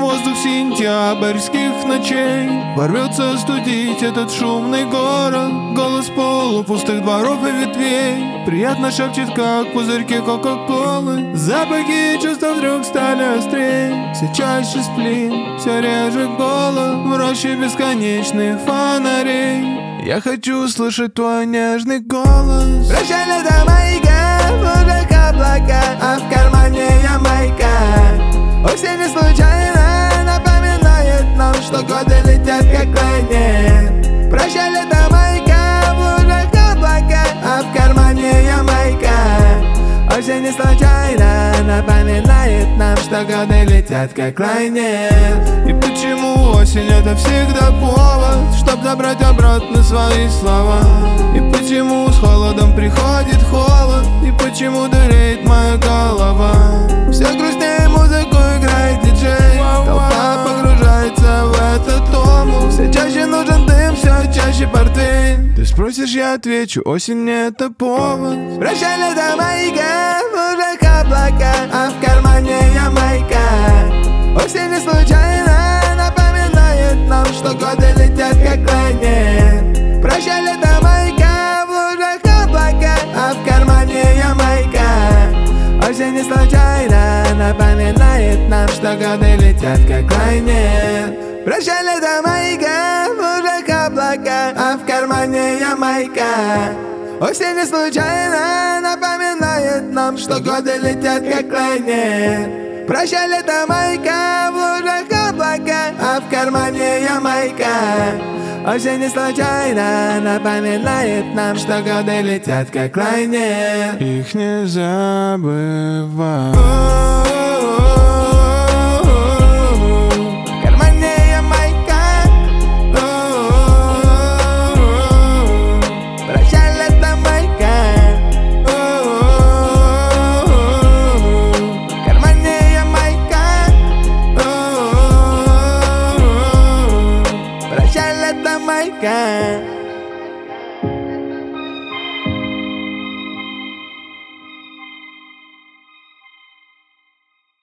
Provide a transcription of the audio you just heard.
воздух сентябрьских ночей ворвется студить этот шумный город. Голос полупустых дворов и ветвей приятно шепчет, как пузырьки кока-колы. Запахи и чувства вдруг стали острей, все чаще сплин, все реже голод. В роще бесконечных фонарей я хочу услышать твой нежный голос. Прощай, лето маяка, в лужах облака, а в кармане Ямайка. Осень не случайно напоминает нам, что годы летят как лайнер. Прощай, лето маяка, в лужах облака, а в кармане Ямайка. Осень не случайно напоминает нам, что годы летят как лайнер. И почему осень это всегда повод, чтоб забрать обратно свои слова? И почему с холодом приходит холод? И почему дуреет моя голова? Все грустнее музыку играет диджей, толпа погружается в этот тому. Все чаще нужен дым, все чаще портвейн. Ты спросишь, я отвечу, осень не это повод. Прощай, лето маяка, в лужах облака, а в кармане Ямайка. Осень не случайно напоминает нам, что годы летят как лайнер. Прощай, лето маяка, в лужах облака, а в кармане Ямайка. Осень не случайно напоминает нам, что годы летят как лайнер. Прощай, лето маяка, в лужах облака, а в кармане Ямайка. Осень не случайно напоминает нам, что годы летят как лайнер. Прощай, лето маяка, в лужах облака, а в кармане Ямайка. Осень не случайно напоминает нам, что годы летят как лайнер. Их не забывай. В кармане Ямайка. Прощай, лето маяка. В кармане Ямайка. Прощай, лето маяка.